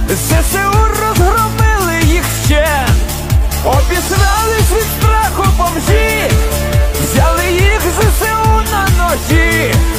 ЗСУ розгромили їх ще, обісрались від страху бомжі, взяли їх ЗСУ на ножі.